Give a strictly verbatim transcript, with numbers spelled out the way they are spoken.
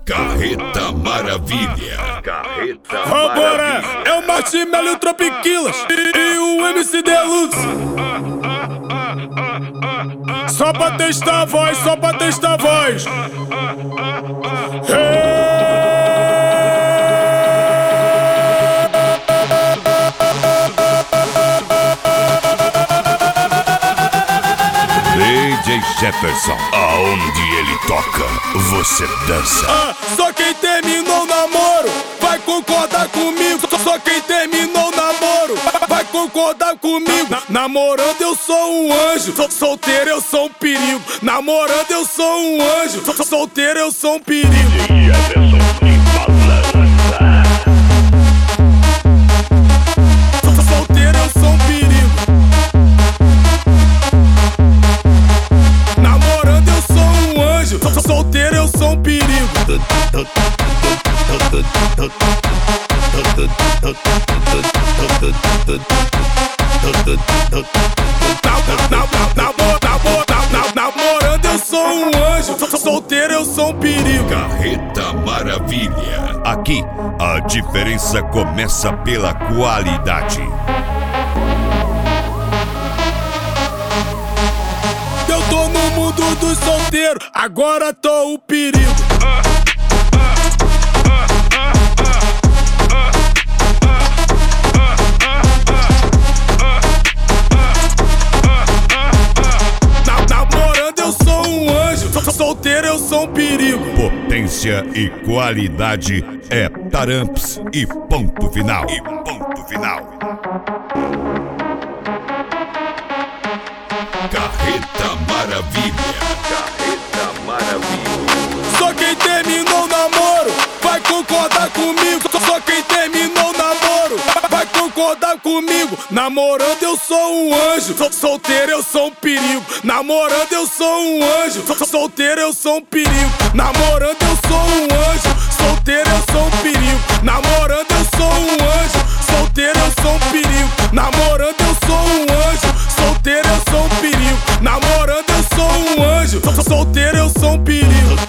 Carreta Maravilha. Carreta Vambora! É o Marshmello e o Tropiquilas e, e o M C Deluxe. Só pra testar a voz, só pra testar a voz. D J Jefferson, aonde ele toca, você dança. Ah, só quem terminou o namoro vai concordar comigo. Só quem terminou o namoro vai concordar comigo. Namorando eu sou um anjo, solteiro eu sou um perigo. Namorando eu sou um anjo, solteiro eu sou um perigo. Solteiro eu sou um perigo. Namorando eu sou um anjo, solteiro eu sou um perigo. Namorando eu sou um anjo, solteiro eu sou um perigo. Carreta Maravilha. Aqui a diferença começa pela qualidade. Eu tô no mundo dos solteiros, agora tô o perigo. Namorando eu sou um anjo, solteiro eu sou um perigo. Potência e qualidade é taramps e ponto final. E ponto final. Carreta Maravilha. Carreta Maravilha. Só quem terminou o namoro vai concordar comigo. Só quem terminou o namoro vai concordar comigo. Namorando eu sou um anjo, solteiro eu sou um perigo. Namorando eu sou um anjo, solteiro eu sou um perigo. Namorando eu sou um anjo, solteiro eu sou um perigo. Namorando eu sou um anjo, solteiro eu sou um perigo. Namorando eu sou um anjo, solteiro eu sou um perigo. Namorando eu sou um anjo, solteiro eu sou um perigo.